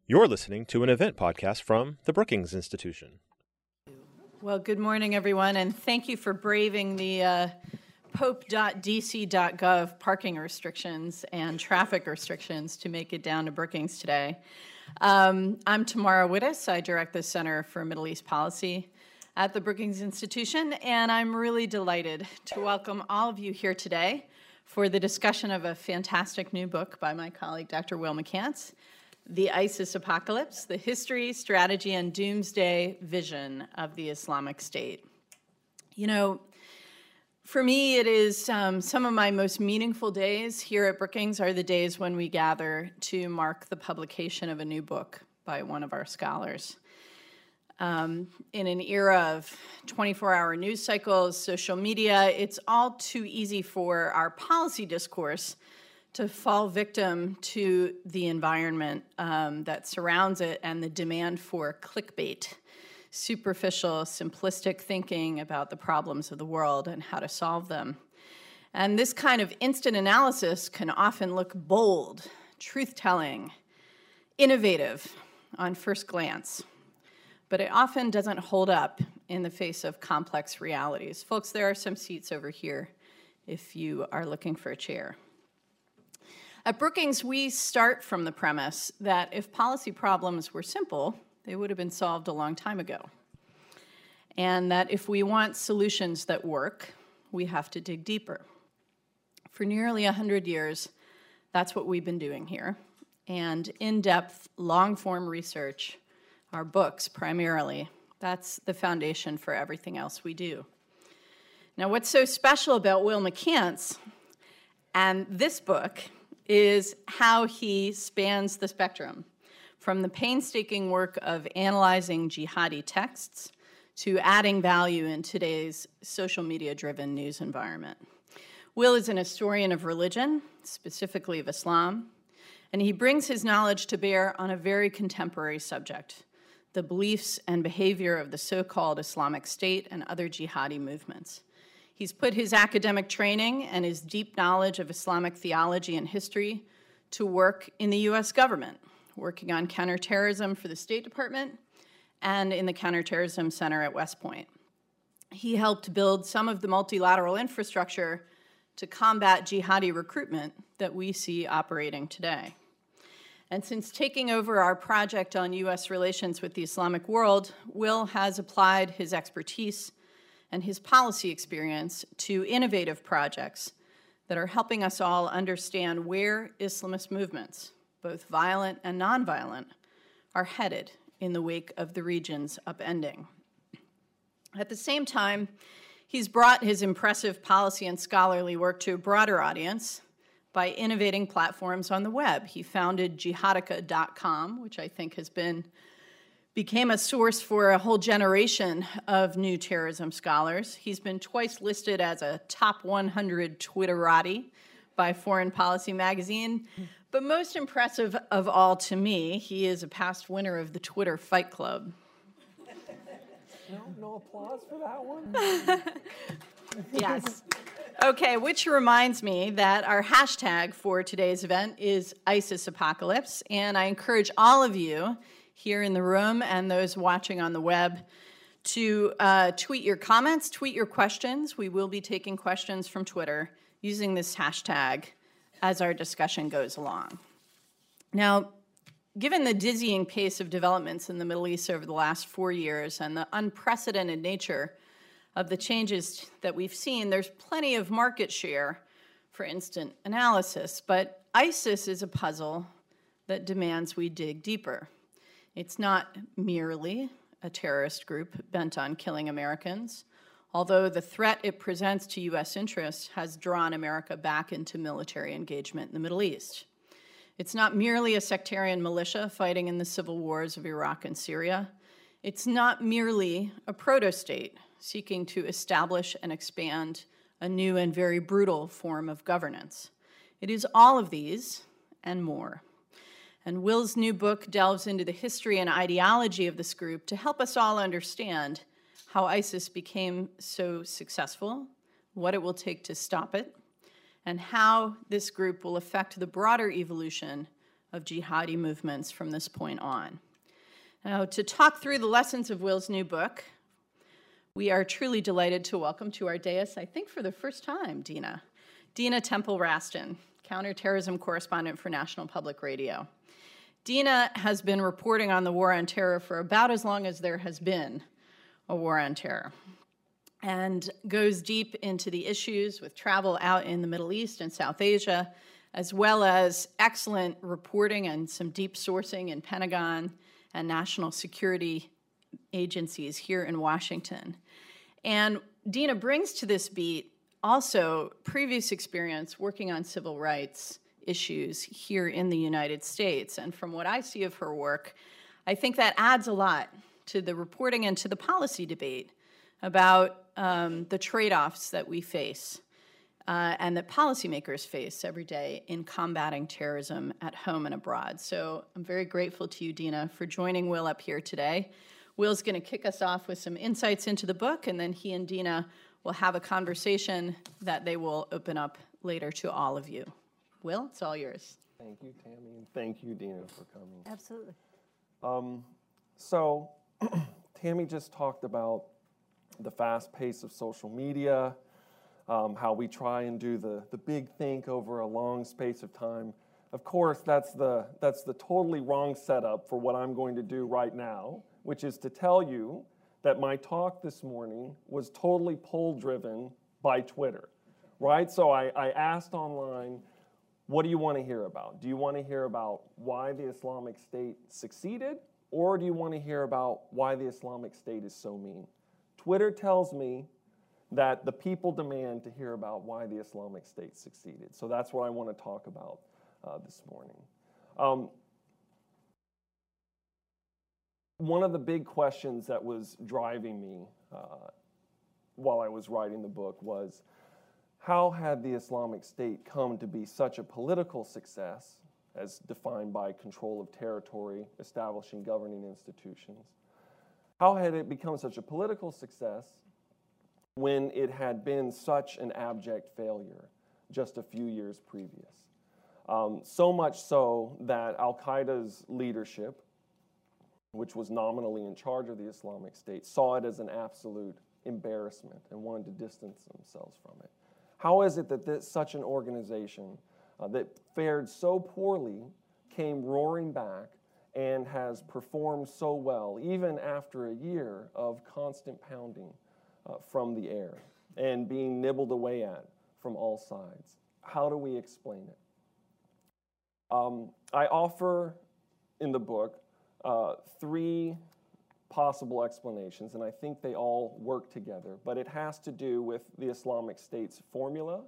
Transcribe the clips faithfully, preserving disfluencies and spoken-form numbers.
You're listening to an event podcast from the Brookings Institution. Well, good morning, everyone, and thank you for braving the uh, pope dot d c dot gov parking restrictions and traffic restrictions to make it down to Brookings today. Um, I'm Tamara Wittes. I direct the Center for Middle East Policy at the Brookings Institution, and I'm really delighted to welcome all of you here today for the discussion of a fantastic new book by my colleague, Doctor Will McCants, The ISIS Apocalypse, the History, Strategy, and Doomsday Vision of the Islamic State. You know, for me, it is um, some of my most meaningful days here at Brookings are the days when we gather to mark the publication of a new book by one of our scholars. Um, in an era of twenty-four hour news cycles, social media, it's all too easy for our policy discourse to fall victim to the environment um, that surrounds it and the demand for clickbait, superficial, simplistic thinking about the problems of the world and how to solve them. And this kind of instant analysis can often look bold, truth-telling, innovative on first glance, but it often doesn't hold up in the face of complex realities. Folks, there are some seats over here if you are looking for a chair. At Brookings, we start from the premise that if policy problems were simple, they would have been solved a long time ago. And that if we want solutions that work, we have to dig deeper. For nearly one hundred years, that's what we've been doing here. And in-depth, long-form research, our books primarily, that's the foundation for everything else we do. Now, what's so special about Will McCants and this book is how he spans the spectrum, from the painstaking work of analyzing jihadi texts to adding value in today's social media-driven news environment. Will is an historian of religion, specifically of Islam, and he brings his knowledge to bear on a very contemporary subject, the beliefs and behavior of the so-called Islamic State and other jihadi movements. He's put his academic training and his deep knowledge of Islamic theology and history to work in the U S government, working on counterterrorism for the State Department and in the Counterterrorism Center at West Point. He helped build some of the multilateral infrastructure to combat jihadi recruitment that we see operating today. And since taking over our project on U S relations with the Islamic world, Will has applied his expertise and his policy experience to innovative projects that are helping us all understand where Islamist movements, both violent and nonviolent, are headed in the wake of the region's upending. At the same time, he's brought his impressive policy and scholarly work to a broader audience by innovating platforms on the web. He founded jihadica dot com, which I think has been became a source for a whole generation of new terrorism scholars. He's been twice listed as a top one hundred Twitterati by Foreign Policy magazine. But most impressive of all to me, he is a past winner of the Twitter Fight Club. No, no applause for that one? Yes. Okay, which reminds me that our hashtag for today's event is ISIS Apocalypse, and I encourage all of you here in the room and those watching on the web to uh, tweet your comments, tweet your questions. We will be taking questions from Twitter using this hashtag as our discussion goes along. Now, given the dizzying pace of developments in the Middle East over the last four years and the unprecedented nature of the changes that we've seen, there's plenty of market share for instant analysis, but ISIS is a puzzle that demands we dig deeper. It's not merely a terrorist group bent on killing Americans, although the threat it presents to U S interests has drawn America back into military engagement in the Middle East. It's not merely a sectarian militia fighting in the civil wars of Iraq and Syria. It's not merely a proto-state seeking to establish and expand a new and very brutal form of governance. It is all of these and more. And Will's new book delves into the history and ideology of this group to help us all understand how ISIS became so successful, what it will take to stop it, and how this group will affect the broader evolution of jihadi movements from this point on. Now, to talk through the lessons of Will's new book, we are truly delighted to welcome to our dais, I think for the first time, Dina. Dina Temple-Raston, counterterrorism correspondent for National Public Radio. Dina has been reporting on the war on terror for about as long as there has been a war on terror, and goes deep into the issues with travel out in the Middle East and South Asia, as well as excellent reporting and some deep sourcing in Pentagon and national security agencies here in Washington. And Dina brings to this beat also previous experience working on civil rights issues here in the United States. And from what I see of her work, I think that adds a lot to the reporting and to the policy debate about um, the trade-offs that we face uh, and that policymakers face every day in combating terrorism at home and abroad. So I'm very grateful to you, Dina, for joining Will up here today. Will's going to kick us off with some insights into the book, and then he and Dina will have a conversation that they will open up later to all of you. Will, it's all yours. Thank you, Tammy, and thank you, Dina, for coming. Absolutely. Um, so, Tammy just talked about the fast pace of social media, um, how we try and do the, the big think over a long space of time. Of course, that's the, that's the totally wrong setup for what I'm going to do right now, which is to tell you that my talk this morning was totally poll-driven by Twitter, right? So I, I asked online, what do you want to hear about? Do you want to hear about why the Islamic State succeeded, or do you want to hear about why the Islamic State is so mean? Twitter tells me that the people demand to hear about why the Islamic State succeeded. So that's what I want to talk about uh, this morning. Um, One of the big questions that was driving me uh, while I was writing the book was, how had the Islamic State come to be such a political success, as defined by control of territory, establishing governing institutions? How had it become such a political success when it had been such an abject failure just a few years previous? Um, so much so that Al-Qaeda's leadership, which was nominally in charge of the Islamic State, saw it as an absolute embarrassment and wanted to distance themselves from it. How is it that this, such an organization uh, that fared so poorly came roaring back and has performed so well, even after a year of constant pounding uh, from the air and being nibbled away at from all sides? How do we explain it? Um, I offer in the book Uh, three possible explanations, and I think they all work together, but it has to do with the Islamic State's formula,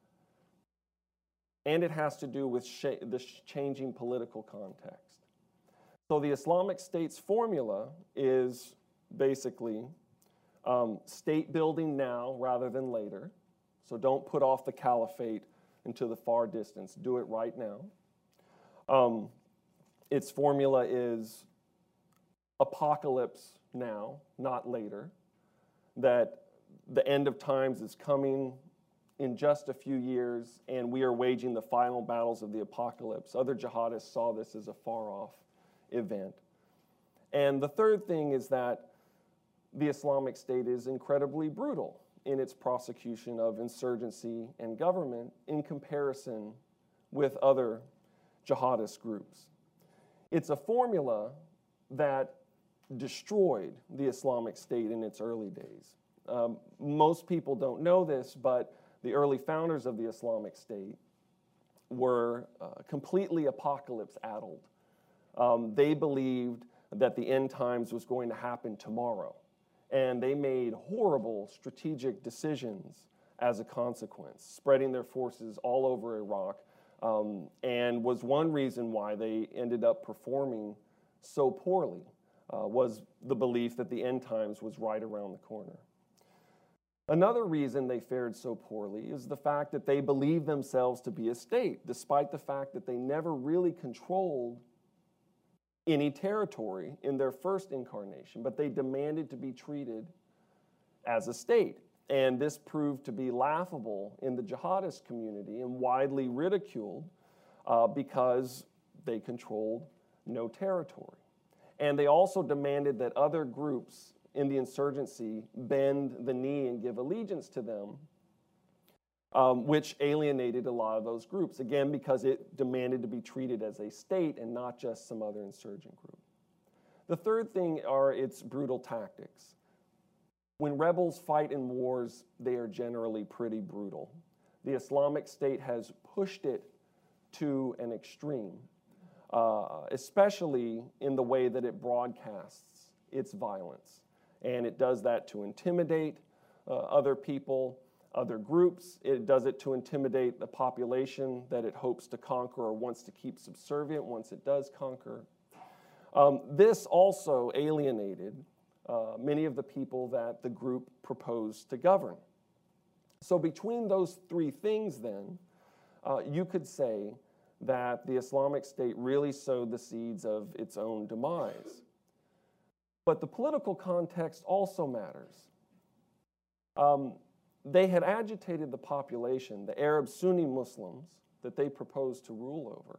and it has to do with sh the sh changing political context. So the Islamic State's formula is basically um, state building now rather than later, so don't put off the caliphate into the far distance, do it right now. Um, Its formula is apocalypse now, not later, that the end of times is coming in just a few years, and we are waging the final battles of the apocalypse. Other jihadists saw this as a far-off event. And the third thing is that the Islamic State is incredibly brutal in its prosecution of insurgency and government in comparison with other jihadist groups. It's a formula that destroyed the Islamic State in its early days. Um, most people don't know this, but the early founders of the Islamic State were uh, completely apocalypse-addled. Um, they believed that the end times was going to happen tomorrow, and they made horrible strategic decisions as a consequence, spreading their forces all over Iraq, um, and was one reason why they ended up performing so poorly, uh, was the belief that the end times was right around the corner. Another reason they fared so poorly is the fact that they believed themselves to be a state, despite the fact that they never really controlled any territory in their first incarnation, but they demanded to be treated as a state. And this proved to be laughable in the jihadist community and widely ridiculed uh, because they controlled no territory. And they also demanded that other groups in the insurgency bend the knee and give allegiance to them, um, which alienated a lot of those groups, again, because it demanded to be treated as a state and not just some other insurgent group. The third thing are its brutal tactics. When rebels fight in wars, they are generally pretty brutal. The Islamic State has pushed it to an extreme, uh, especially in the way that it broadcasts its violence. And it does that to intimidate uh, other people, other groups. It does it to intimidate the population that it hopes to conquer or wants to keep subservient once it does conquer. Um, this also alienated uh, many of the people that the group proposed to govern. So between those three things then, uh, you could say that the Islamic State really sowed the seeds of its own demise. But the political context also matters. Um, they had agitated the population, the Arab Sunni Muslims that they proposed to rule over,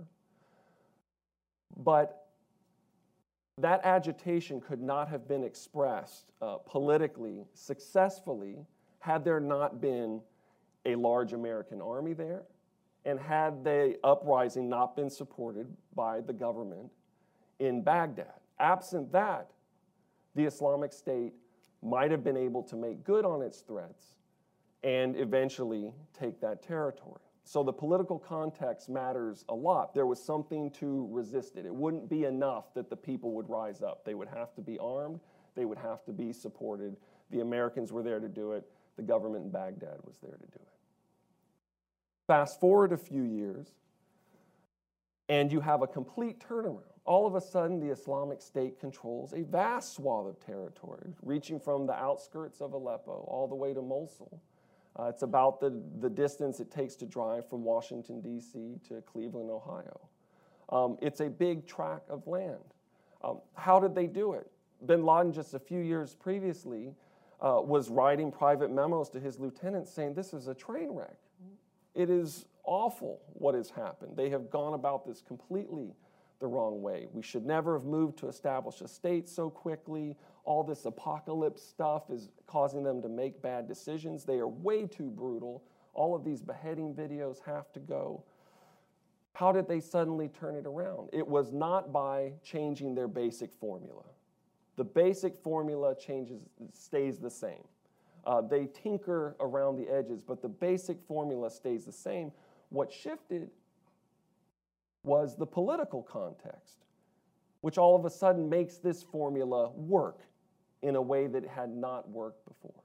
but that agitation could not have been expressed uh, politically successfully had there not been a large American army there, and had the uprising not been supported by the government in Baghdad. Absent that, the Islamic State might have been able to make good on its threats and eventually take that territory. So the political context matters a lot. There was something to resist it. It wouldn't be enough that the people would rise up. They would have to be armed. They would have to be supported. The Americans were there to do it. The government in Baghdad was there to do it. Fast forward a few years, and you have a complete turnaround. All of a sudden, the Islamic State controls a vast swath of territory, reaching from the outskirts of Aleppo all the way to Mosul. Uh, it's about the, the distance it takes to drive from Washington, D C to Cleveland, Ohio. Um, it's a big tract of land. Um, how did they do it? Bin Laden, just a few years previously, uh, was writing private memos to his lieutenants saying, this is a train wreck. It is awful what has happened. They have gone about this completely the wrong way. We should never have moved to establish a state so quickly. All this apocalypse stuff is causing them to make bad decisions. They are way too brutal. All of these beheading videos have to go. How did they suddenly turn it around? It was not by changing their basic formula. The basic formula changes, stays the same. Uh, they tinker around the edges, but the basic formula stays the same. What shifted was the political context, which all of a sudden makes this formula work in a way that it had not worked before.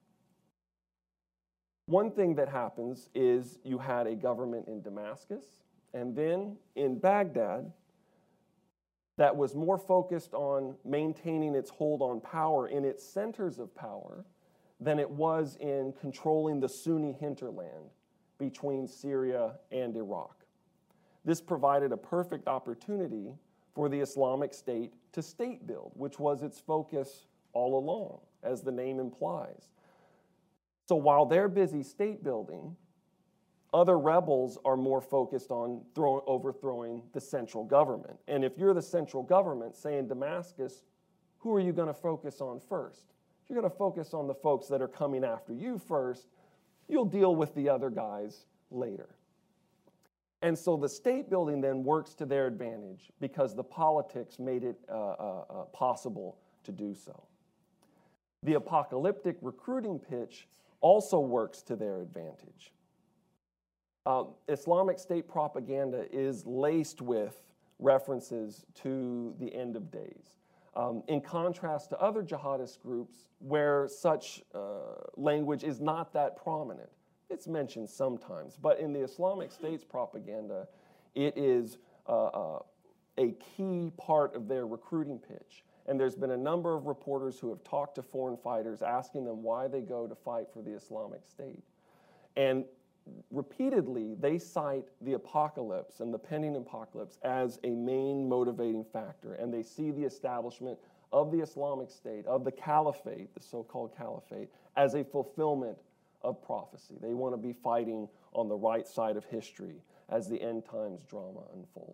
One thing that happens is you had a government in Damascus, and then in Baghdad, that was more focused on maintaining its hold on power in its centers of power than it was in controlling the Sunni hinterland between Syria and Iraq. This provided a perfect opportunity for the Islamic State to state build, which was its focus all along, as the name implies. So while they're busy state building, other rebels are more focused on throw, overthrowing the central government. And if you're the central government, say in Damascus, who are you going to focus on first? You're going to focus on the folks that are coming after you first. You'll deal with the other guys later. And so the state building then works to their advantage because the politics made it uh, uh, uh, possible to do so. The apocalyptic recruiting pitch also works to their advantage. Uh, Islamic State propaganda is laced with references to the end of days. Um, in contrast to other jihadist groups where such uh, language is not that prominent. It's mentioned sometimes, but in the Islamic State's propaganda, it is uh, uh, a key part of their recruiting pitch. And there's been a number of reporters who have talked to foreign fighters asking them why they go to fight for the Islamic State. And repeatedly, they cite the apocalypse and the pending apocalypse as a main motivating factor, and they see the establishment of the Islamic State, of the caliphate, the so-called caliphate, as a fulfillment of prophecy. They want to be fighting on the right side of history as the end times drama unfolds.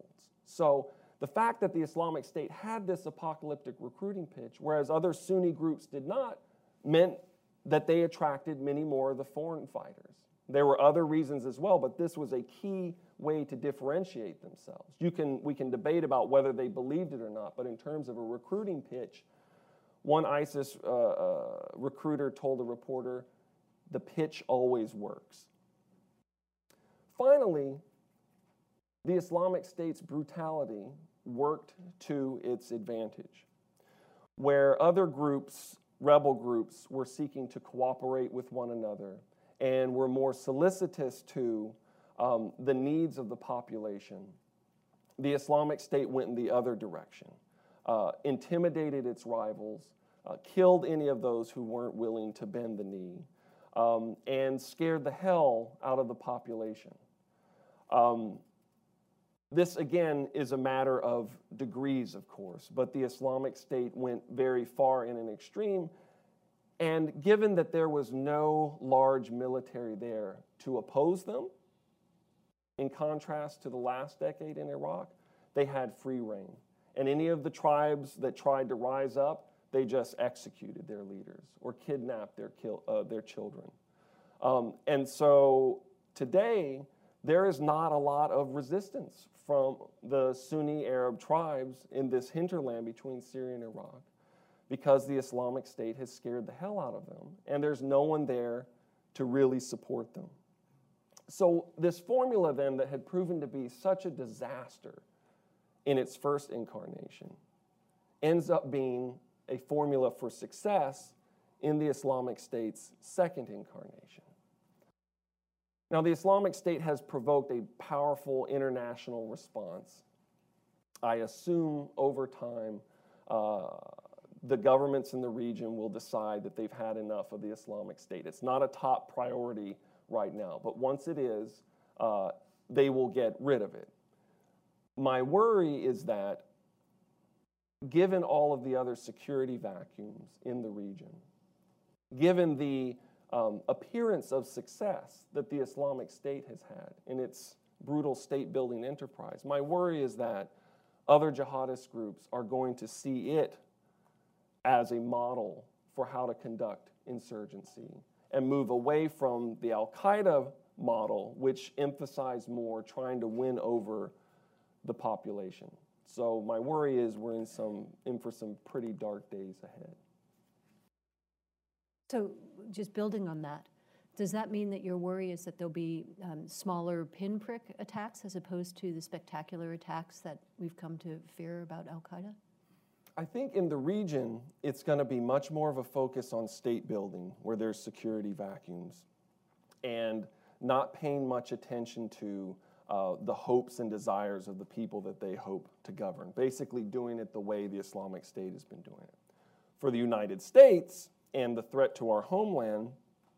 So the fact that the Islamic State had this apocalyptic recruiting pitch, whereas other Sunni groups did not, meant that they attracted many more of the foreign fighters. There were other reasons as well, but this was a key way to differentiate themselves. You can, we can debate about whether they believed it or not, but in terms of a recruiting pitch, one ISIS uh, uh, recruiter told a reporter, the pitch always works. Finally, the Islamic State's brutality worked to its advantage. Where other groups, rebel groups, were seeking to cooperate with one another and were more solicitous to um, the needs of the population, the Islamic State went in the other direction, uh, intimidated its rivals, uh, killed any of those who weren't willing to bend the knee, um, and scared the hell out of the population. Um, This, again, is a matter of degrees, of course, but the Islamic State went very far in an extreme, and given that there was no large military there to oppose them, in contrast to the last decade in Iraq, they had free reign. And any of the tribes that tried to rise up, they just executed their leaders or kidnapped their, kill, uh, their children. Um, and so today, there is not a lot of resistance from the Sunni Arab tribes in this hinterland between Syria and Iraq because the Islamic State has scared the hell out of them, and there's no one there to really support them. So this formula then that had proven to be such a disaster in its first incarnation ends up being a formula for success in the Islamic State's second incarnation. Now, the Islamic State has provoked a powerful international response. I assume over time, uh, the governments in the region will decide that they've had enough of the Islamic State. It's not a top priority right now, but once it is, uh, they will get rid of it. My worry is that, given all of the other security vacuums in the region, given the Um, appearance of success that the Islamic State has had in its brutal state-building enterprise, my worry is that other jihadist groups are going to see it as a model for how to conduct insurgency and move away from the Al-Qaeda model, which emphasized more trying to win over the population. So my worry is we're in, some, in for some pretty dark days ahead. So just building on that, does that mean that your worry is that there'll be um, smaller pinprick attacks as opposed to the spectacular attacks that we've come to fear about Al-Qaeda? I think in the region, it's going to be much more of a focus on state building where there's security vacuums and not paying much attention to uh, the hopes and desires of the people that they hope to govern, basically doing it the way the Islamic State has been doing it. For the United States, and the threat to our homeland,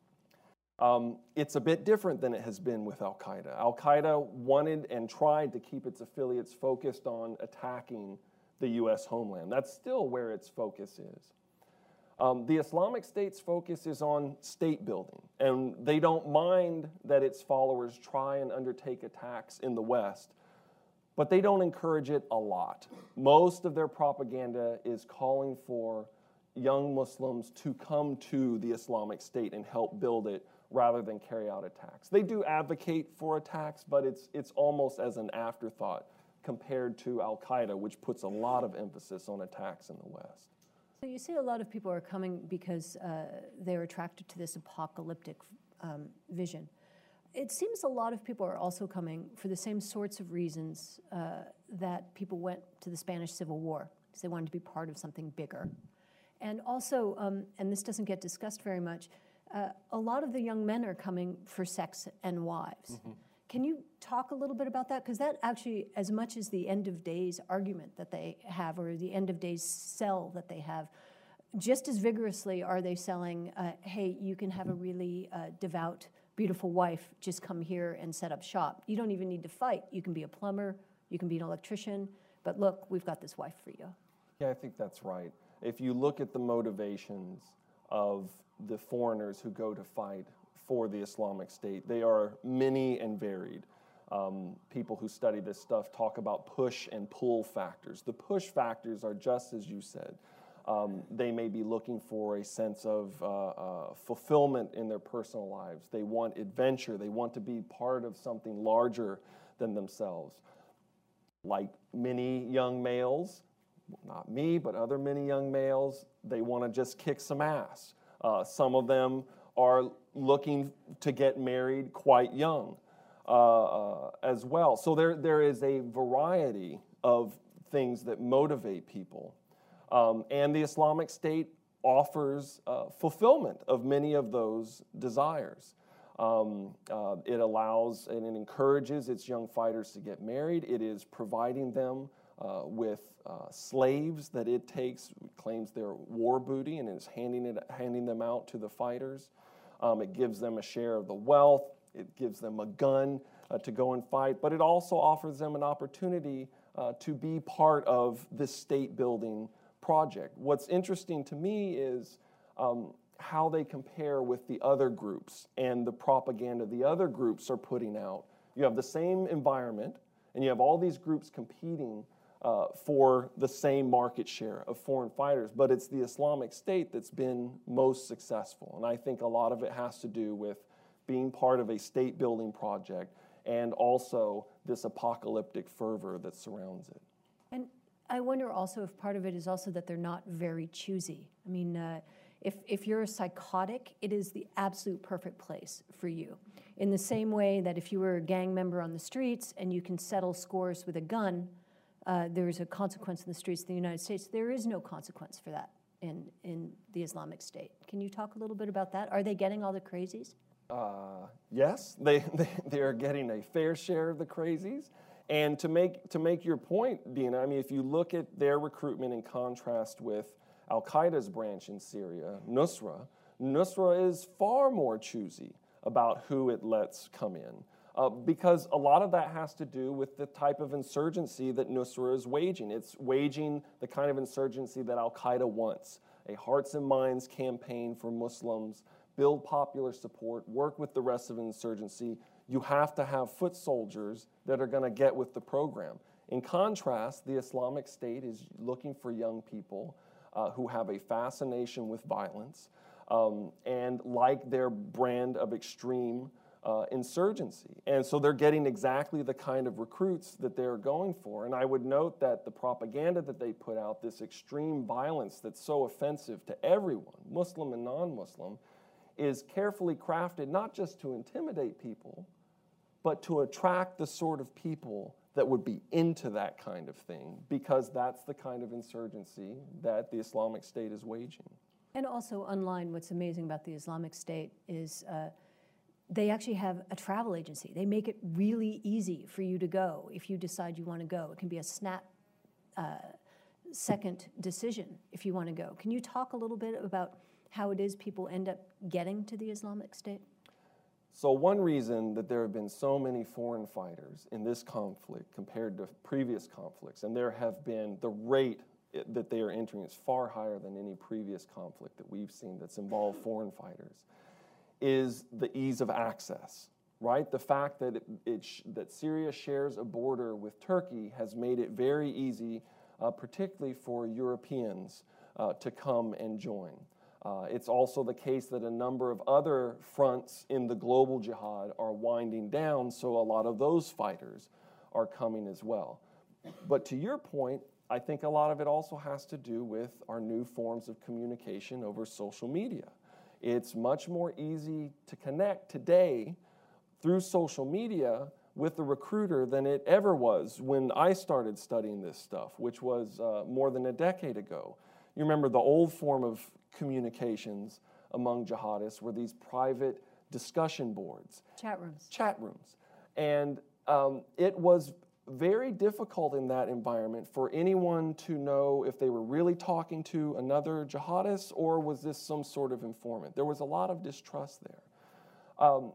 um, it's a bit different than it has been with Al-Qaeda. Al-Qaeda wanted and tried to keep its affiliates focused on attacking the U S homeland. That's still where its focus is. Um, the Islamic State's focus is on state building, and they don't mind that its followers try and undertake attacks in the West, but they don't encourage it a lot. Most of their propaganda is calling for young Muslims to come to the Islamic State and help build it rather than carry out attacks. They do advocate for attacks, but it's, it's almost as an afterthought compared to Al-Qaeda, which puts a lot of emphasis on attacks in the West. So you see a lot of people are coming because uh, they're attracted to this apocalyptic um, vision. It seems a lot of people are also coming for the same sorts of reasons uh, that people went to the Spanish Civil War, because they wanted to be part of something bigger. And also, um, and this doesn't get discussed very much, uh, a lot of the young men are coming for sex and wives. Mm-hmm. Can you talk a little bit about that? Because that actually, as much as the end of days argument that they have, or the end of days sell that they have, just as vigorously are they selling, uh, hey, you can have a really uh, devout, beautiful wife, just come here and set up shop. You don't even need to fight. You can be a plumber, you can be an electrician, but look, we've got this wife for you. Yeah, I think that's right. If you look at the motivations of the foreigners who go to fight for the Islamic State, they are many and varied. Um, people who study this stuff talk about push and pull factors. The push factors are just as you said. Um, they may be looking for a sense of uh, uh, fulfillment in their personal lives. They want adventure. They want to be part of something larger than themselves. Like many young males, not me, but other many young males, they want to just kick some ass. Uh, some of them are looking to get married quite young uh, uh, as well. So there, there is a variety of things that motivate people. Um, and the Islamic State offers uh, fulfillment of many of those desires. Um, uh, it allows and it encourages its young fighters to get married. It is providing them uh, with uh, slaves that it takes, claims they're war booty, and is handing, it, handing them out to the fighters. Um, it gives them a share of the wealth. It gives them a gun uh, to go and fight. But it also offers them an opportunity uh, to be part of this state-building project. What's interesting to me is um, how they compare with the other groups and the propaganda the other groups are putting out. You have the same environment, and you have all these groups competing uh, for the same market share of foreign fighters, but it's the Islamic State that's been most successful. And I think a lot of it has to do with being part of a state-building project and also this apocalyptic fervor that surrounds it. And I wonder also if part of it is also that they're not very choosy. I mean, uh, if, if you're a psychotic, it is the absolute perfect place for you. In the same way that if you were a gang member on the streets and you can settle scores with a gun, uh, there's a consequence in the streets of the United States. There is no consequence for that in, in the Islamic State. Can you talk a little bit about that? Are they getting all the crazies? Uh, yes, they, they, they are getting a fair share of the crazies. And to make, to make your point, Dina, I mean, if you look at their recruitment in contrast with Al-Qaeda's branch in Syria, Nusra, Nusra is far more choosy about who it lets come in. Uh, because a lot of that has to do with the type of insurgency that Nusra is waging. It's waging the kind of insurgency that Al-Qaeda wants, a hearts and minds campaign for Muslims, build popular support, work with the rest of the insurgency. You have to have foot soldiers that are going to get with the program. In contrast, the Islamic State is looking for young people uh, who have a fascination with violence um, and like their brand of extreme uh, insurgency. And so they're getting exactly the kind of recruits that they're going for. And I would note that the propaganda that they put out, this extreme violence that's so offensive to everyone, Muslim and non-Muslim, is carefully crafted not just to intimidate people, but to attract the sort of people that would be into that kind of thing, because that's the kind of insurgency that the Islamic State is waging. And also online, what's amazing about the Islamic State is uh, they actually have a travel agency. They make it really easy for you to go if you decide you want to go. It can be a snap uh, second decision if you want to go. Can you talk a little bit about how it is people end up getting to the Islamic State? So one reason that there have been so many foreign fighters in this conflict compared to previous conflicts, and there have been, the rate that they are entering is far higher than any previous conflict that we've seen that's involved foreign fighters, is the ease of access, right? The fact that, it, it sh that Syria shares a border with Turkey has made it very easy, uh, particularly for Europeans, uh, to come and join. Uh, it's also the case that a number of other fronts in the global jihad are winding down, so a lot of those fighters are coming as well. But to your point, I think a lot of it also has to do with our new forms of communication over social media. It's much more easy to connect today through social media with the recruiter than it ever was when I started studying this stuff, which was uh, more than a decade ago. You remember the old form of communications among jihadists were these private discussion boards. Chat rooms. Chat rooms. And um, it was very difficult in that environment for anyone to know if they were really talking to another jihadist or was this some sort of informant. There was a lot of distrust there. Um,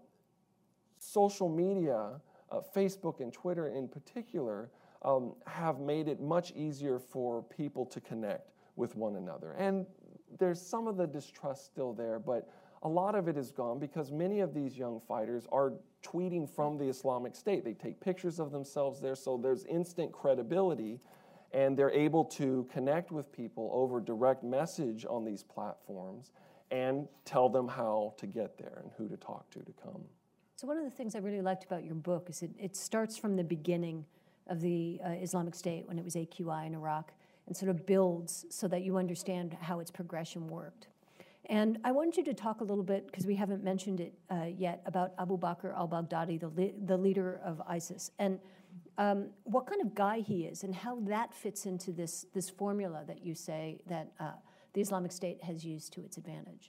social media, uh, Facebook and Twitter in particular, um, have made it much easier for people to connect with one another. And there's some of the distrust still there, but a lot of it is gone because many of these young fighters are tweeting from the Islamic State. They take pictures of themselves there, so there's instant credibility, and they're able to connect with people over direct message on these platforms and tell them how to get there and who to talk to to come. So one of the things I really liked about your book is it, it starts from the beginning of the uh, Islamic State when it was A Q I in Iraq and sort of builds so that you understand how its progression worked. And I wanted you to talk a little bit, because we haven't mentioned it uh, yet, about Abu Bakr al-Baghdadi, the, le the leader of ISIS, and um, what kind of guy he is and how that fits into this, this formula that you say that uh, the Islamic State has used to its advantage.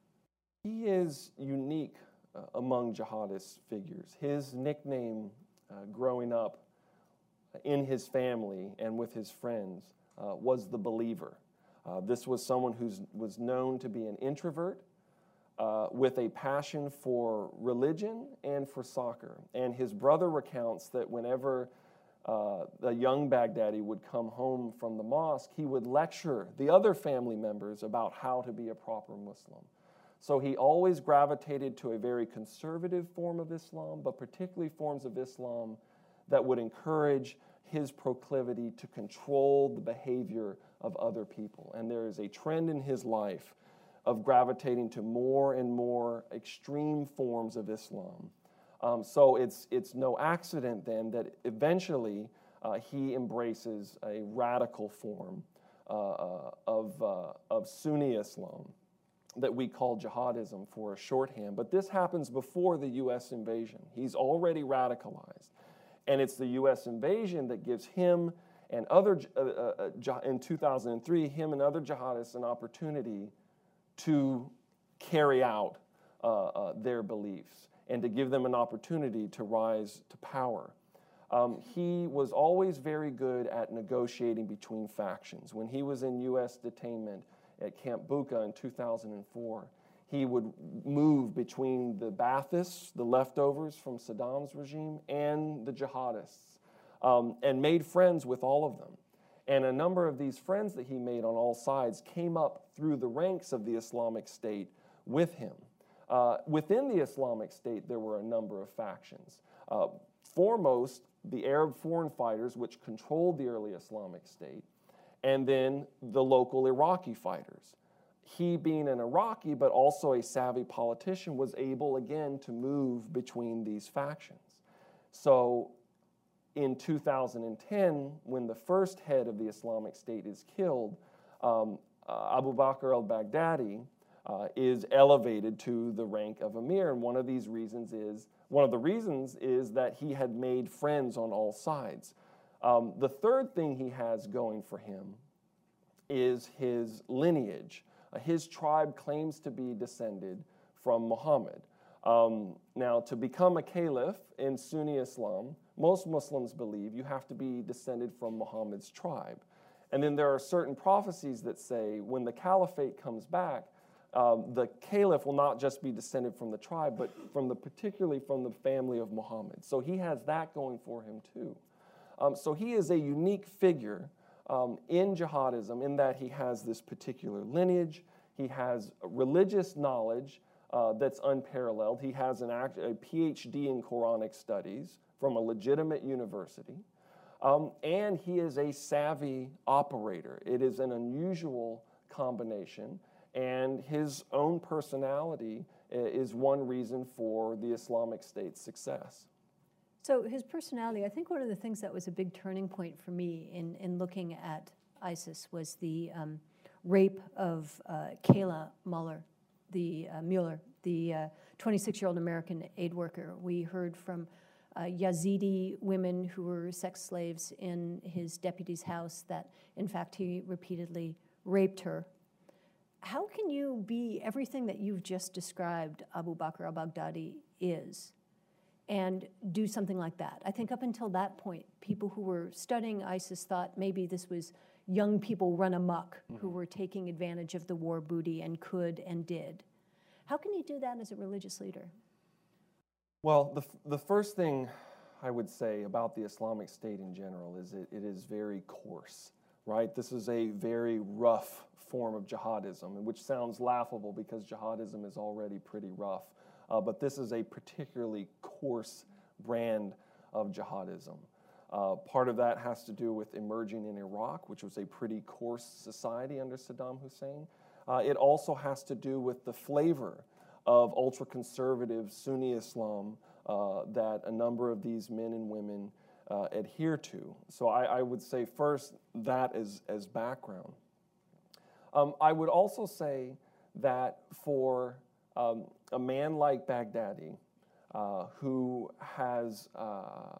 He is unique uh, among jihadist figures. His nickname uh, growing up in his family and with his friends uh, was the Believer. Uh, this was someone who was known to be an introvert uh, with a passion for religion and for soccer. And his brother recounts that whenever uh, the young Baghdadi would come home from the mosque, he would lecture the other family members about how to be a proper Muslim. So he always gravitated to a very conservative form of Islam, but particularly forms of Islam that would encourage his proclivity to control the behavior of other people. And there is a trend in his life of gravitating to more and more extreme forms of Islam. Um, so it's, it's no accident then that eventually uh, he embraces a radical form uh, uh, of, uh, of Sunni Islam that we call jihadism for a shorthand. But this happens before the U S invasion. He's already radicalized. And it's the U S invasion that gives him and other, uh, uh, in two thousand three, him and other jihadists an opportunity to carry out uh, uh, their beliefs and to give them an opportunity to rise to power. Um, he was always very good at negotiating between factions. When he was in U S detainment at Camp Bucca in two thousand four, he would move between the Baathists, the leftovers from Saddam's regime, and the jihadists, um, and made friends with all of them. And a number of these friends that he made on all sides came up through the ranks of the Islamic State with him. Uh, within the Islamic State, there were a number of factions. Uh, foremost, the Arab foreign fighters, which controlled the early Islamic State, and then the local Iraqi fighters. He, being an Iraqi but also a savvy politician, was able again to move between these factions. So in two thousand ten, when the first head of the Islamic State is killed, um, uh, Abu Bakr al-Baghdadi uh, is elevated to the rank of emir, and one of these reasons is, one of the reasons is that he had made friends on all sides. Um, the third thing he has going for him is his lineage. Uh, his tribe claims to be descended from Muhammad. Um, now, to become a caliph in Sunni Islam, most Muslims believe you have to be descended from Muhammad's tribe. And then there are certain prophecies that say when the caliphate comes back, um, the caliph will not just be descended from the tribe, but from the, particularly from the family of Muhammad. So he has that going for him too. Um, so he is a unique figure Um, in jihadism in that he has this particular lineage, he has religious knowledge uh, that's unparalleled, he has an act, a P H D in Quranic studies from a legitimate university, um, and he is a savvy operator. It is an unusual combination, and his own personality is one reason for the Islamic State's success. So his personality, I think one of the things that was a big turning point for me in, in looking at ISIS was the um, rape of uh, Kayla Mueller, the uh, Mueller, the twenty-six-year-old uh, American aid worker. We heard from uh, Yazidi women who were sex slaves in his deputy's house that, in fact, he repeatedly raped her. How can you be everything that you've just described Abu Bakr al-Baghdadi is, and do something like that? I think up until that point, people who were studying ISIS thought maybe this was young people run amok mm-hmm. who were taking advantage of the war booty and could and did. How can you do that as a religious leader? Well, the, the first thing I would say about the Islamic State in general is it, it is very coarse, right? This is a very rough form of jihadism, which sounds laughable because jihadism is already pretty rough. Uh, but this is a particularly coarse brand of jihadism. Uh, part of that has to do with emerging in Iraq, which was a pretty coarse society under Saddam Hussein. Uh, it also has to do with the flavor of ultra-conservative Sunni Islam uh, that a number of these men and women uh, adhere to. So I, I would say first that as, as background. Um, I would also say that for um, a man like Baghdadi, uh, who has uh,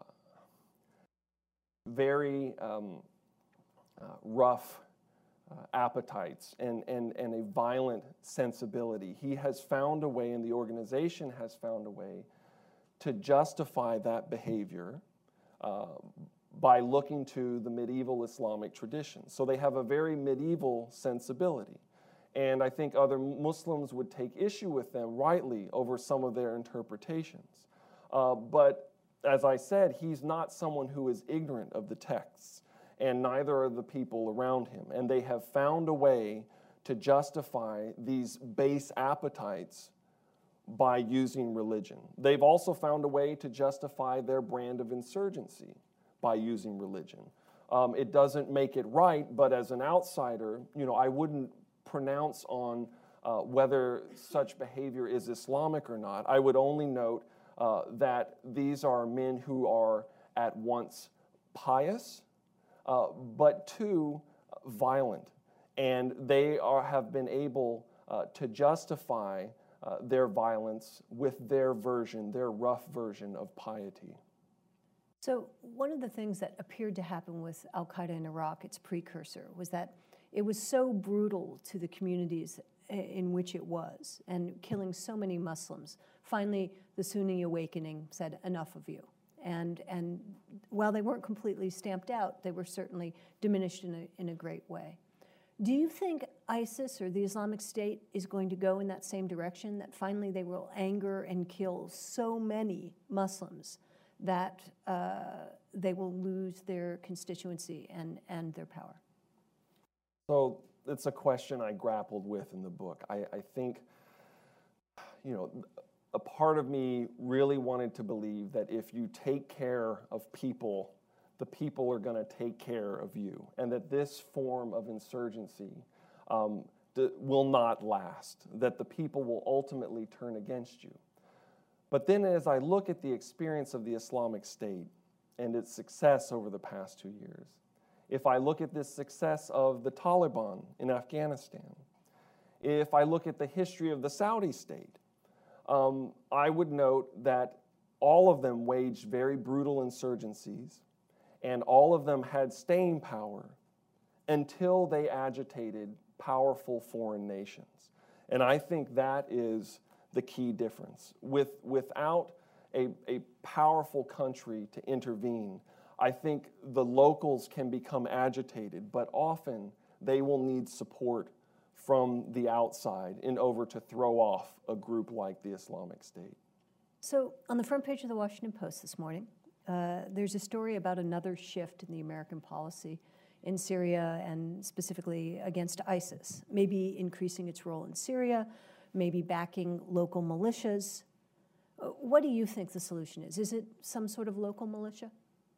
very um, uh, rough uh, appetites and, and, and a violent sensibility, he has found a way, and the organization has found a way, to justify that behavior uh, by looking to the medieval Islamic tradition. So they have a very medieval sensibility. And I think other Muslims would take issue with them rightly over some of their interpretations. Uh, but as I said, he's not someone who is ignorant of the texts, and neither are the people around him. And they have found a way to justify these base appetites by using religion. They've also found a way to justify their brand of insurgency by using religion. Um, it doesn't make it right, but as an outsider, you know, I wouldn't pronounce on uh, whether such behavior is Islamic or not. I would only note uh, that these are men who are at once pious, uh, but two, violent. And they are, have been able uh, to justify uh, their violence with their version, their rough version of piety. So one of the things that appeared to happen with al-Qaeda in Iraq, its precursor, was that it was so brutal to the communities in which it was, and killing so many Muslims. Finally, the Sunni awakening said, enough of you. And, and while they weren't completely stamped out, they were certainly diminished in a, in a great way. Do you think ISIS or the Islamic State is going to go in that same direction, that finally they will anger and kill so many Muslims that uh, they will lose their constituency and, and their power? So it's a question I grappled with in the book. I, I think, you know, a part of me really wanted to believe that if you take care of people, the people are going to take care of you, and that this form of insurgency um, d- will not last, that the people will ultimately turn against you. But then as I look at the experience of the Islamic State and its success over the past two years, if I look at this success of the Taliban in Afghanistan, if I look at the history of the Saudi state, um, I would note that all of them waged very brutal insurgencies, and all of them had staying power until they agitated powerful foreign nations. And I think that is the key difference. With, without a, a powerful country to intervene, I think the locals can become agitated, but often they will need support from the outside in order to throw off a group like the Islamic State. So on the front page of the Washington Post this morning, uh, there's a story about another shift in the American policy in Syria, and specifically against ISIS, maybe increasing its role in Syria, maybe backing local militias. What do you think the solution is? Is it some sort of local militia?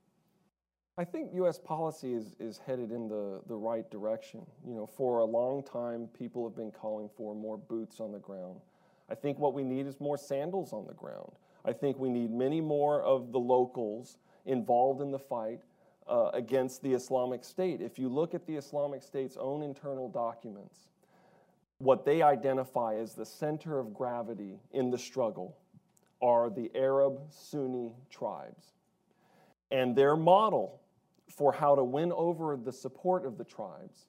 I think U S policy is, is headed in the, the right direction. You know, for a long time, people have been calling for more boots on the ground. I think what we need is more sandals on the ground. I think we need many more of the locals involved in the fight uh, against the Islamic State. If you look at the Islamic State's own internal documents, what they identify as the center of gravity in the struggle are the Arab Sunni tribes. And their model for how to win over the support of the tribes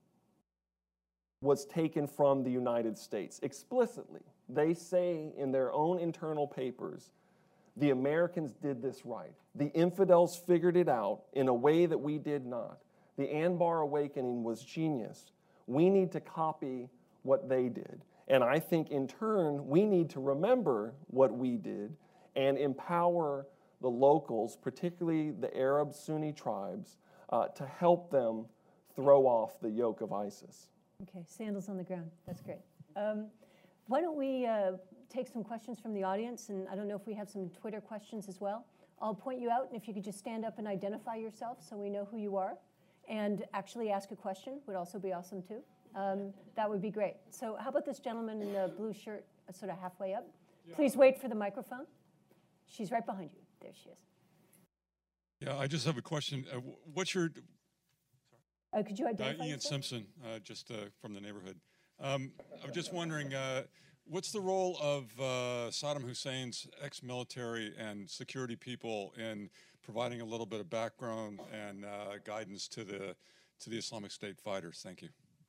was taken from the United States explicitly. They say in their own internal papers, the Americans did this right. The infidels figured it out in a way that we did not. The Anbar Awakening was genius. We need to copy what they did. And I think in turn, we need to remember what we did and empower the locals, particularly the Arab Sunni tribes, uh, to help them throw off the yoke of ISIS. Okay, sandals on the ground. That's great. Um, why don't we uh, take some questions from the audience? And I don't know if we have some Twitter questions as well. I'll point you out, and if you could just stand up and identify yourself so we know who you are, and actually ask a question would also be awesome too. Um, that would be great. So how about this gentleman in the blue shirt, uh, sort of halfway up? Yeah. Please wait for the microphone. She's right behind you. There she is. Yeah, I just have a question. Uh, what's your... Uh, could you identify uh, Ian yourself? Simpson, uh, just uh, from the neighborhood. Um, I was just wondering, uh, what's the role of uh, Saddam Hussein's ex-military and security people in providing a little bit of background and uh, guidance to the to the Islamic State fighters? Thank you.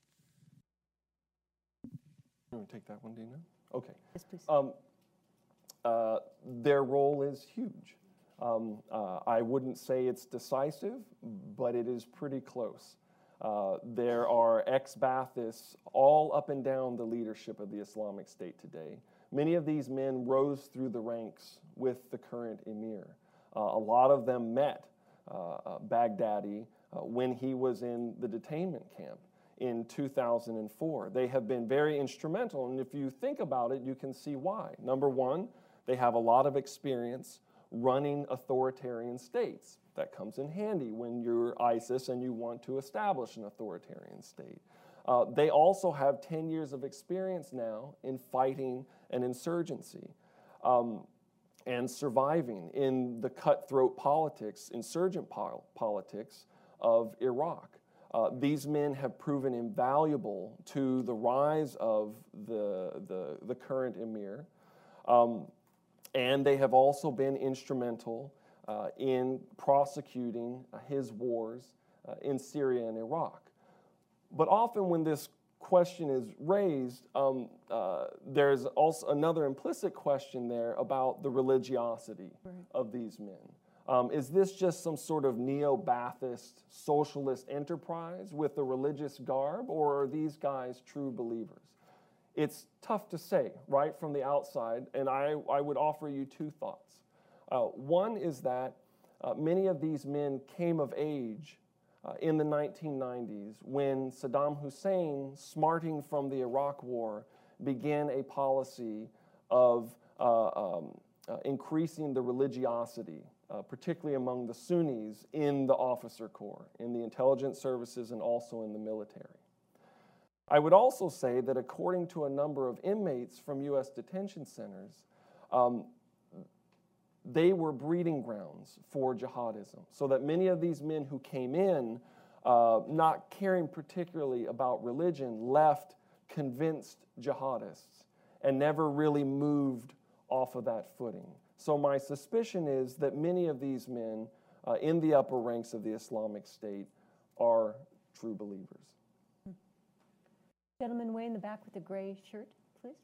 You want to take that one, Dina? Okay. Yes, please. Um, uh, their role is huge. Um, uh, I wouldn't say it's decisive, but it is pretty close. Uh, there are ex-Baathists all up and down the leadership of the Islamic State today. Many of these men rose through the ranks with the current emir. Uh, a lot of them met uh, uh, Baghdadi uh, when he was in the detainment camp in two thousand four. They have been very instrumental, and if you think about it, you can see why. Number one, they have a lot of experience running authoritarian states. That comes in handy when you're ISIS and you want to establish an authoritarian state. Uh, they also have ten years of experience now in fighting an insurgency um, and surviving in the cutthroat politics, insurgent po politics of Iraq. Uh, these men have proven invaluable to the rise of the, the, the current emir. Um, and they have also been instrumental Uh, in prosecuting uh, his wars uh, in Syria and Iraq. But often when this question is raised, um, uh, there's also another implicit question there about the religiosity right. of these men. Um, is this just some sort of neo-Baathist socialist enterprise with a religious garb, or are these guys true believers? It's tough to say right from the outside, and I, I would offer you two thoughts. Uh, one is that uh, many of these men came of age uh, in the nineteen nineties when Saddam Hussein, smarting from the Iraq War, began a policy of uh, um, uh, increasing the religiosity, uh, particularly among the Sunnis in the officer corps, in the intelligence services, and also in the military. I would also say that according to a number of inmates from U S detention centers, um, they were breeding grounds for jihadism, so that many of these men who came in uh, not caring particularly about religion left convinced jihadists and never really moved off of that footing. So my suspicion is that many of these men uh, in the upper ranks of the Islamic State are true believers. Gentleman way in the back with the gray shirt, please.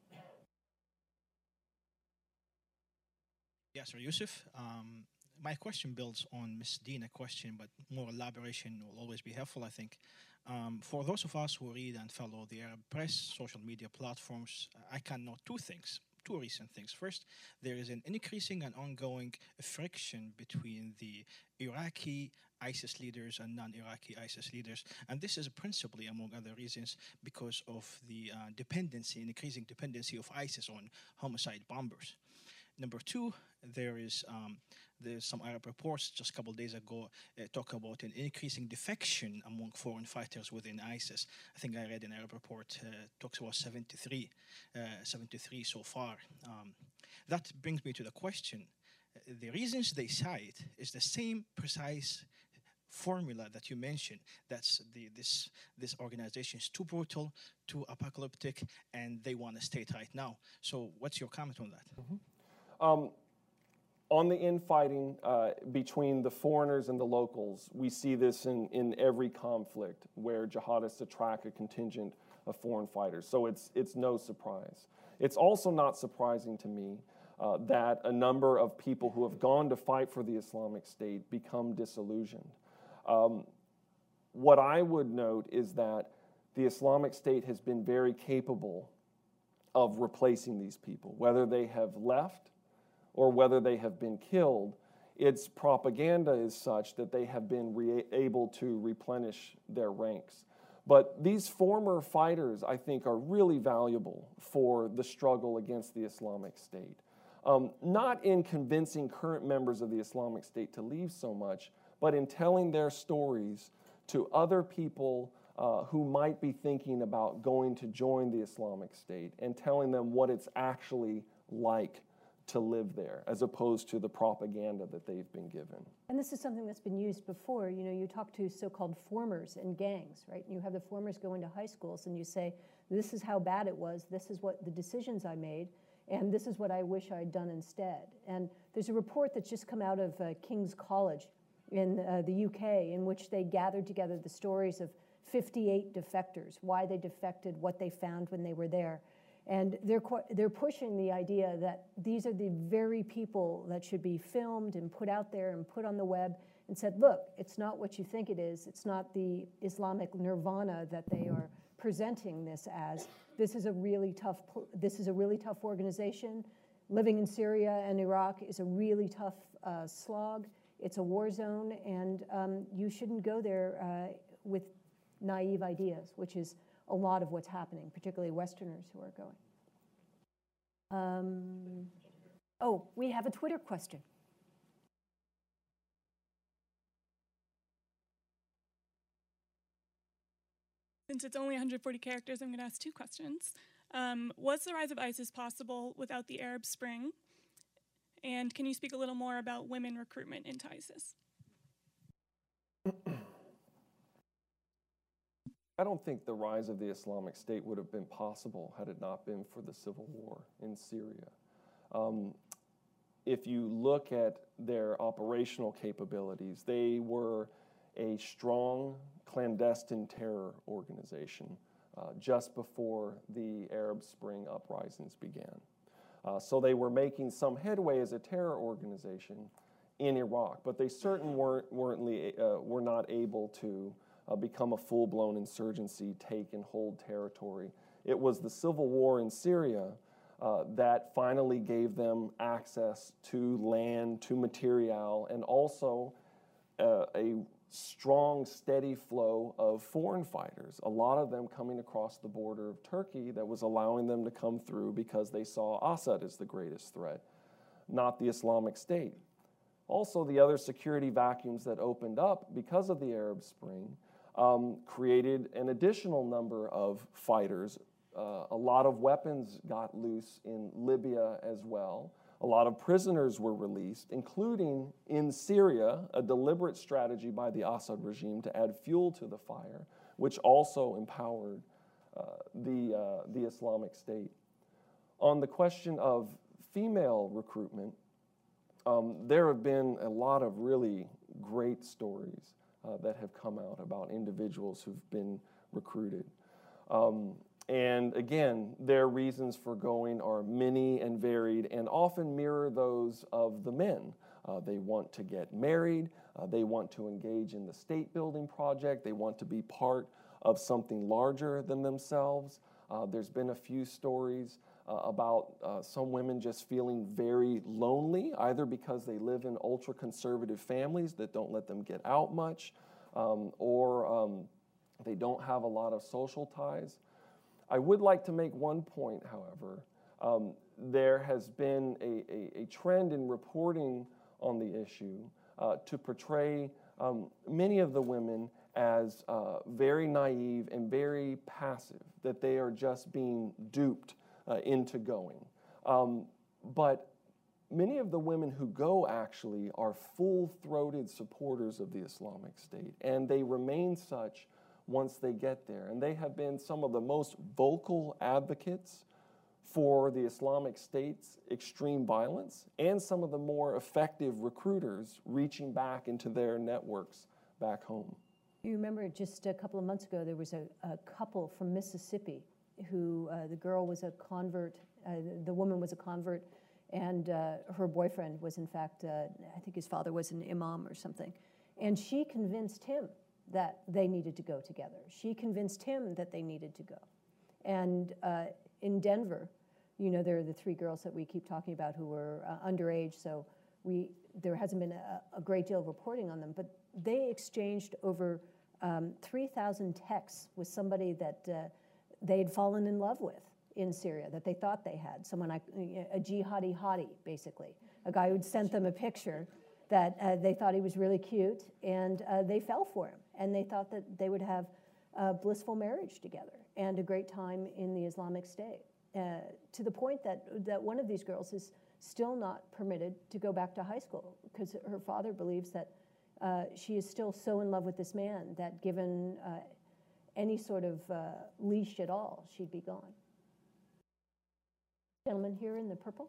Yes, Sir Yusuf. Um, my question builds on Miz Dina's question, but more elaboration will always be helpful, I think. Um, for those of us who read and follow the Arab press, social media platforms, I can note two things, two recent things. First, there is an increasing and ongoing friction between the Iraqi ISIS leaders and non-Iraqi ISIS leaders, and this is principally, among other reasons, because of the uh, dependency, increasing dependency of ISIS on homicide bombers. Number two, there is um, there's some Arab reports just a couple of days ago uh, talk about an increasing defection among foreign fighters within ISIS. I think I read an Arab report uh, talks about seventy-three, uh, seventy-three so far. Um, that brings me to the question. Uh, the reasons they cite is the same precise formula that you mentioned. That's the this this organization is too brutal, too apocalyptic, and they want a state right now. So what's your comment on that? Mm-hmm. Um, on the infighting uh, between the foreigners and the locals, we see this in, in every conflict where jihadists attract a contingent of foreign fighters. So it's, it's no surprise. It's also not surprising to me uh, that a number of people who have gone to fight for the Islamic State become disillusioned. Um, what I would note is that the Islamic State has been very capable of replacing these people, whether they have left or whether they have been killed. Its propaganda is such that they have been re able to replenish their ranks. But these former fighters, I think, are really valuable for the struggle against the Islamic State. Um, not in convincing current members of the Islamic State to leave so much, but in telling their stories to other people uh, who might be thinking about going to join the Islamic State and telling them what it's actually like to live there, as opposed to the propaganda that they've been given. And this is something that's been used before. You know, you talk to so-called formers in gangs, right? You have the formers go into high schools and you say, this is how bad it was, this is what the decisions I made, and this is what I wish I'd done instead. And there's a report that's just come out of uh, King's College in uh, the U K, in which they gathered together the stories of fifty-eight defectors, why they defected, what they found when they were there. And they're, they're pushing the idea that these are the very people that should be filmed and put out there and put on the web and said, look, it's not what you think it is. It's not the Islamic nirvana that they are presenting this as. This is a really tough, this is a really tough organization. Living in Syria and Iraq is a really tough uh, slog. It's a war zone, and um, you shouldn't go there uh, with naive ideas, which is a lot of what's happening, particularly Westerners who are going. Um, oh, we have a Twitter question. Since it's only one hundred forty characters, I'm going to ask two questions. Um, was the rise of ISIS possible without the Arab Spring? And can you speak a little more about women recruitment into ISIS? I don't think the rise of the Islamic State would have been possible had it not been for the civil war in Syria. Um, if you look at their operational capabilities, they were a strong clandestine terror organization uh, just before the Arab Spring uprisings began. Uh, so they were making some headway as a terror organization in Iraq, but they certainly weren't, weren't uh, were not able to Uh, become a full-blown insurgency, take and hold territory. It was the civil war in Syria uh, that finally gave them access to land, to material, and also uh, a strong, steady flow of foreign fighters, a lot of them coming across the border of Turkey that was allowing them to come through because they saw Assad as the greatest threat, not the Islamic State. Also, the other security vacuums that opened up because of the Arab Spring Um, created an additional number of fighters. Uh, a lot of weapons got loose in Libya as well. A lot of prisoners were released, including in Syria, a deliberate strategy by the Assad regime to add fuel to the fire, which also empowered uh, the, uh, the Islamic State. On the question of female recruitment, um, there have been a lot of really great stories Uh, that have come out about individuals who've been recruited. Um, and again, their reasons for going are many and varied and often mirror those of the men. Uh, they want to get married, uh, they want to engage in the state building project, they want to be part of something larger than themselves. Uh, there's been a few stories uh, about uh, some women just feeling very lonely, either because they live in ultra-conservative families that don't let them get out much, um, or um, they don't have a lot of social ties. I would like to make one point, however. Um, there has been a, a, a trend in reporting on the issue uh, to portray um, many of the women as uh, very naive and very passive, that they are just being duped uh, into going. Um, but many of the women who go actually are full-throated supporters of the Islamic State, and they remain such once they get there. And they have been some of the most vocal advocates for the Islamic State's extreme violence, and some of the more effective recruiters reaching back into their networks back home. You remember just a couple of months ago, there was a, a couple from Mississippi who, uh, the girl was a convert, uh, the, the woman was a convert, and uh, her boyfriend was in fact, uh, I think his father was an imam or something. And she convinced him that they needed to go together. She convinced him that they needed to go. And uh, in Denver, you know, there are the three girls that we keep talking about who were uh, underage, so we there hasn't been a, a great deal of reporting on them, but they exchanged over um, three thousand texts with somebody that uh, they'd fallen in love with in Syria, that they thought they had, someone, like, a jihadi hottie, basically, a guy who'd sent them a picture that uh, they thought he was really cute, and uh, they fell for him, and they thought that they would have a blissful marriage together and a great time in the Islamic State, uh, to the point that, that one of these girls is still not permitted to go back to high school because her father believes that uh, she is still so in love with this man that given uh, any sort of uh, leash at all, she'd be gone. Gentleman here in the purple.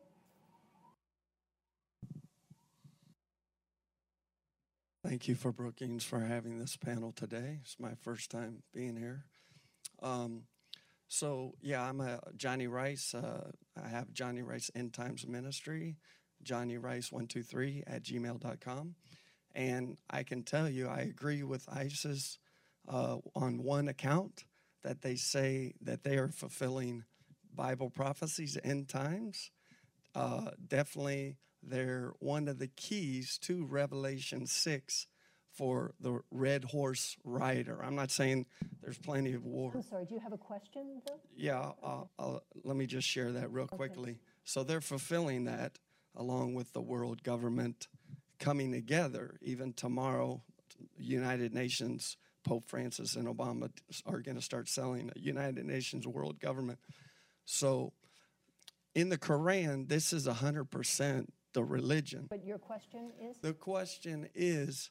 Thank you for Brookings for having this panel today. It's my first time being here. Um, so, yeah, I'm a Johnny Rice. Uh, I have Johnny Rice End Times Ministry, Johnny Rice one two three at gmail dot com. And I can tell you, I agree with ISIS uh, on one account, that they say that they are fulfilling Bible prophecies, end times. Uh, definitely, they're one of the keys to Revelation six for the red horse rider. I'm not saying there's plenty of war. I'm sorry, do you have a question, Bill? Yeah, uh, I'll, let me just share that real quickly. Okay. So they're fulfilling that along with the world government coming together. Even tomorrow, United Nations, Pope Francis and Obama are going to start selling a United Nations world government. So in the Quran, this is one hundred percent the religion. But your question is? The question is,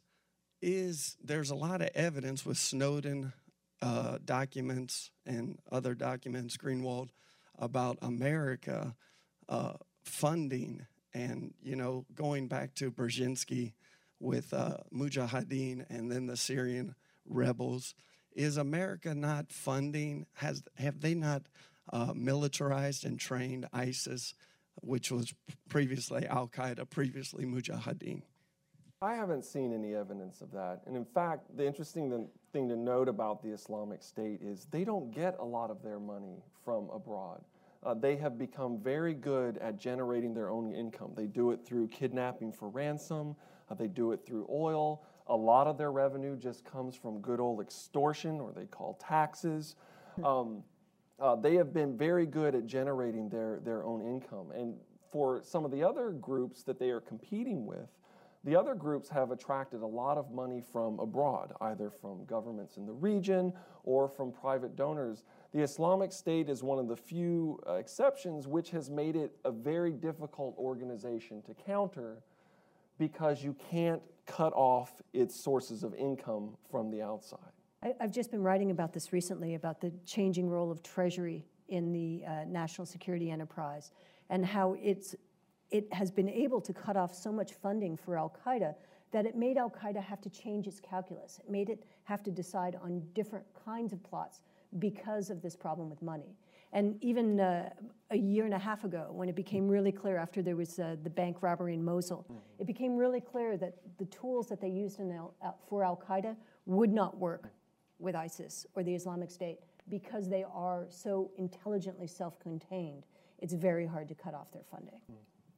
is there's a lot of evidence with Snowden uh, documents and other documents, Greenwald, about America uh, funding and, you know, going back to Brzezinski with uh, Mujahideen and then the Syrian rebels. Is America not funding, has have they not uh, militarized and trained ISIS, which was previously Al-Qaeda, previously Mujahideen? I haven't seen any evidence of that. And in fact, the interesting thing to note about the Islamic State is they don't get a lot of their money from abroad. Uh, they have become very good at generating their own income. They do it through kidnapping for ransom. Uh, they do it through oil. A lot of their revenue just comes from good old extortion, or they call taxes. Um, uh, they have been very good at generating their, their own income. And for some of the other groups that they are competing with, the other groups have attracted a lot of money from abroad, either from governments in the region or from private donors. The Islamic State is one of the few uh, exceptions which has made it a very difficult organization to counter, because you can't cut off its sources of income from the outside. I, I've just been writing about this recently, about the changing role of Treasury in the uh, national security enterprise, and how it's it has been able to cut off so much funding for Al-Qaeda that it made Al-Qaeda have to change its calculus. It made it have to decide on different kinds of plots because of this problem with money. And even uh, a year and a half ago, when it became really clear after there was uh, the bank robbery in Mosul, mm-hmm. it became really clear that the tools that they used in Al- for Al-Qaeda would not work with ISIS or the Islamic State, because they are so intelligently self-contained. It's very hard to cut off their funding. Mm-hmm.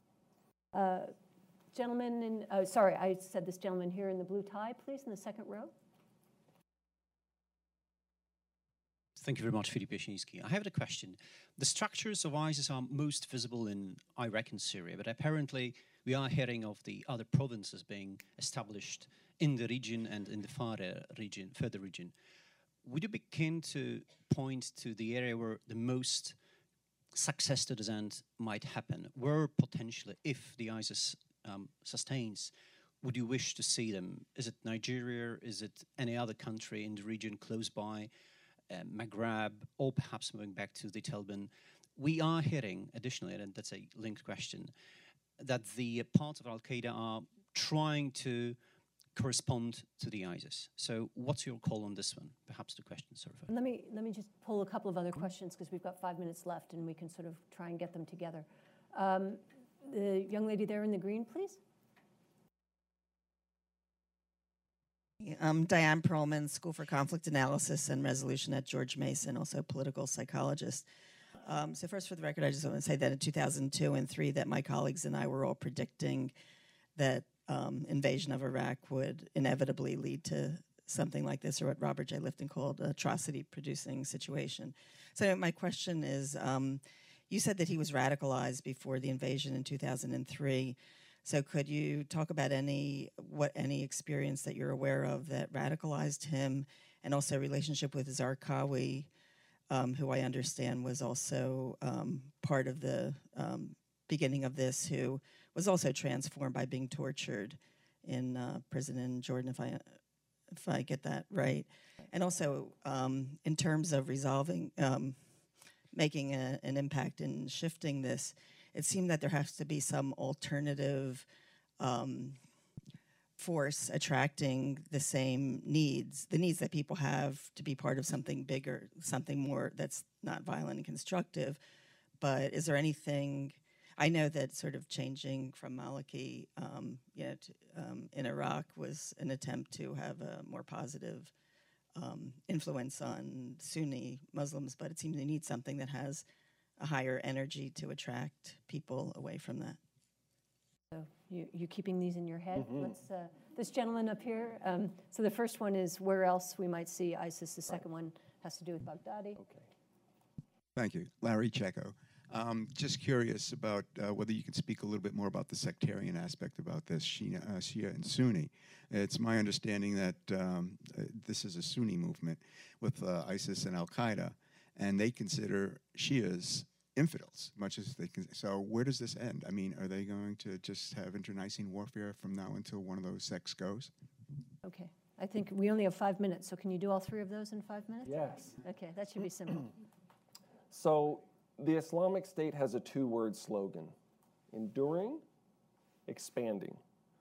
Uh, gentleman in, uh, sorry, I said this gentleman here in the blue tie, please, in the second row. Thank you very much, Filip Jashinsky. I have a question. The structures of ISIS are most visible in Iraq and Syria, but apparently we are hearing of the other provinces being established in the region and in the farther region, further region. Would you be keen to point to the area where the most success to this end might happen, where potentially, if the ISIS um, sustains, would you wish to see them? Is it Nigeria? Is it any other country in the region close by, uh, Maghreb, or perhaps moving back to the Taliban? We are hearing, additionally, and that's a linked question, that the uh, parts of Al-Qaeda are trying to correspond to the ISIS. So what's your call on this one? Perhaps the question, sort of. Let me, let me just pull a couple of other questions, because we've got five minutes left and we can sort of try and get them together. Um, the young lady there in the green, please. I'm Diane Perlman, School for Conflict Analysis and Resolution at George Mason, also a political psychologist. Um, so first, for the record, I just want to say that in two thousand two and three, that my colleagues and I were all predicting that um, invasion of Iraq would inevitably lead to something like this, or what Robert J. Lifton called atrocity-producing situation. So my question is, um, you said that he was radicalized before the invasion in two thousand three. So could you talk about any what any experience that you're aware of that radicalized him, and also relationship with Zarqawi, um, who I understand was also um, part of the um, beginning of this, who was also transformed by being tortured in uh, prison in Jordan, if I if I get that right. And also, um, in terms of resolving, um, making a, an impact in shifting this, it seemed that there has to be some alternative um, force attracting the same needs, the needs that people have to be part of something bigger, something more that's not violent and constructive. But is there anything, I know that sort of changing from Maliki um, you know, to, um, in Iraq was an attempt to have a more positive um, influence on Sunni Muslims, but it seems they need something that has a higher energy to attract people away from that. So you, you keeping these in your head? Mm-hmm. Let's, uh, this gentleman up here. Um, so the first one is where else we might see ISIS. The second one has to do with Baghdadi. Okay. Thank you. Larry Checo. Um, just curious about uh, whether you can speak a little bit more about the sectarian aspect about this, Shia, uh, Shia and Sunni. It's my understanding that um, uh, this is a Sunni movement with uh, ISIS and Al-Qaeda, and they consider Shias infidels, much as they can. So where does this end? I mean, are they going to just have internecine warfare from now until one of those sects goes? Okay. I think we only have five minutes, so can you do all three of those in five minutes? Yes. Okay, that should be simple. So the Islamic State has a two-word slogan: enduring, expanding.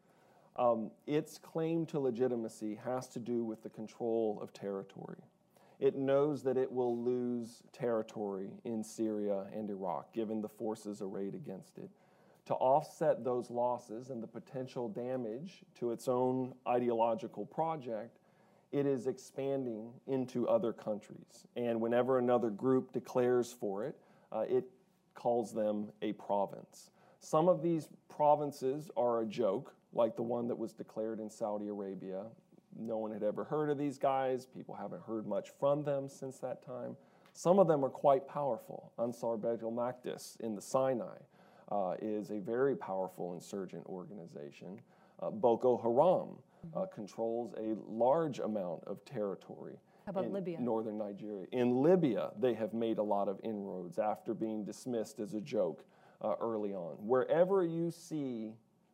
Um, its claim to legitimacy has to do with the control of territory. It knows that it will lose territory in Syria and Iraq, given the forces arrayed against it. To offset those losses and the potential damage to its own ideological project, it is expanding into other countries. And whenever another group declares for it, uh, it calls them a province. Some of these provinces are a joke, like the one that was declared in Saudi Arabia. No one had ever heard of these guys. People haven't heard much from them since that time. Some of them are quite powerful. Ansar Beit al-Maqdis in the Sinai uh, is a very powerful insurgent organization. Uh, Boko Haram uh, controls a large amount of territory. How about in Libya? Northern Nigeria. In Libya, they have made a lot of inroads after being dismissed as a joke uh, early on. Wherever you see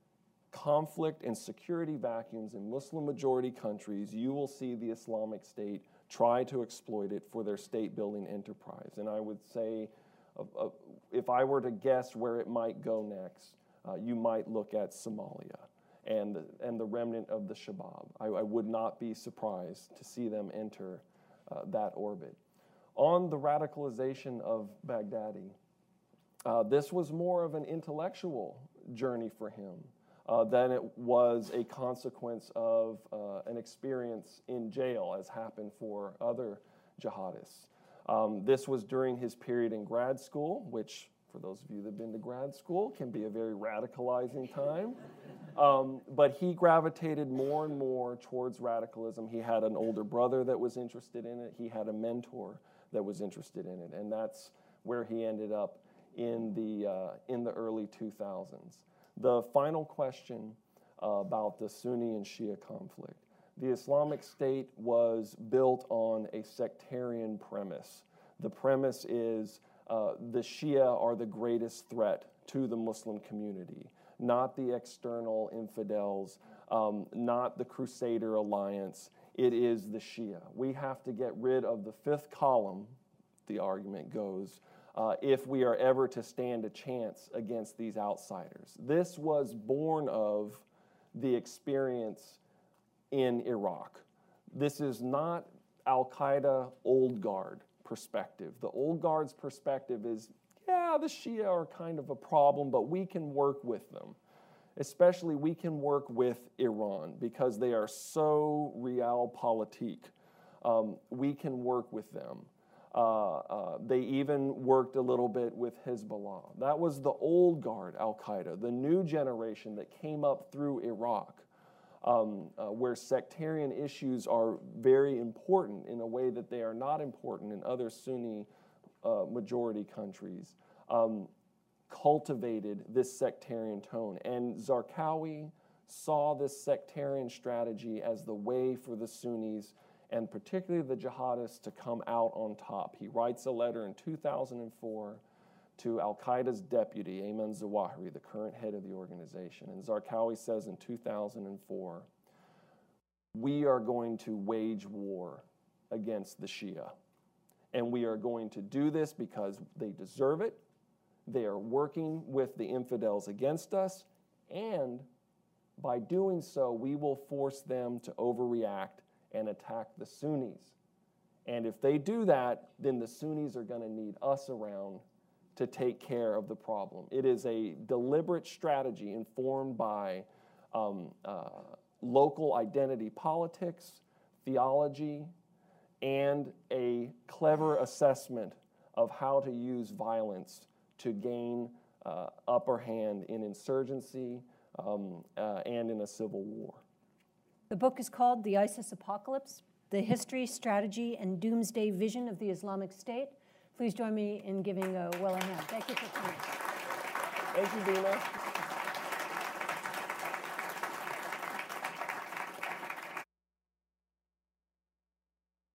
conflict and security vacuums in Muslim-majority countries, you will see the Islamic State try to exploit it for their state-building enterprise. And I would say, uh, uh, if I were to guess where it might go next, uh, you might look at Somalia and the, and the remnant of the Shabab. I, I would not be surprised to see them enter uh, that orbit. On the radicalization of Baghdadi, uh, this was more of an intellectual journey for him. Uh, than it was a consequence of uh, an experience in jail, as happened for other jihadists. Um, this was during his period in grad school, which, for those of you that have been to grad school, can be a very radicalizing time. Um, but he gravitated more and more towards radicalism. He had an older brother that was interested in it. He had a mentor that was interested in it, and that's where he ended up in the, uh, in the early two thousands. The final question uh, about the Sunni and Shia conflict. The Islamic State was built on a sectarian premise. The premise is uh, the Shia are the greatest threat to the Muslim community, not the external infidels, um, not the Crusader alliance. It is the Shia. We have to get rid of the fifth column, the argument goes, Uh, if we are ever to stand a chance against these outsiders. This was born of the experience in Iraq. This is not Al-Qaeda old guard perspective. The old guard's perspective is, yeah, the Shia are kind of a problem, but we can work with them. Especially we can work with Iran because they are so realpolitik. Um, we can work with them. Uh, uh, they even worked a little bit with Hezbollah. That was the old guard Al-Qaeda, the new generation that came up through Iraq. um, uh, where sectarian issues are very important in a way that they are not important in other Sunni uh, majority countries, um, cultivated this sectarian tone. And Zarqawi saw this sectarian strategy as the way for the Sunnis, and particularly the jihadists, to come out on top. He writes a letter in two thousand four to Al-Qaeda's deputy, Ayman Zawahiri, the current head of the organization. And Zarqawi says in two thousand four, we are going to wage war against the Shia. And we are going to do this because they deserve it. They are working with the infidels against us, and by doing so, we will force them to overreact and attack the Sunnis. And if they do that, then the Sunnis are going to need us around to take care of the problem. It is a deliberate strategy informed by um, uh, local identity politics, theology, and a clever assessment of how to use violence to gain uh, upper hand in insurgency um, uh, and in a civil war. The book is called The ISIS Apocalypse, The History, Strategy, and Doomsday Vision of the Islamic State. Please join me in giving uh, Will a hand. Thank you for coming. Thank you, Dina.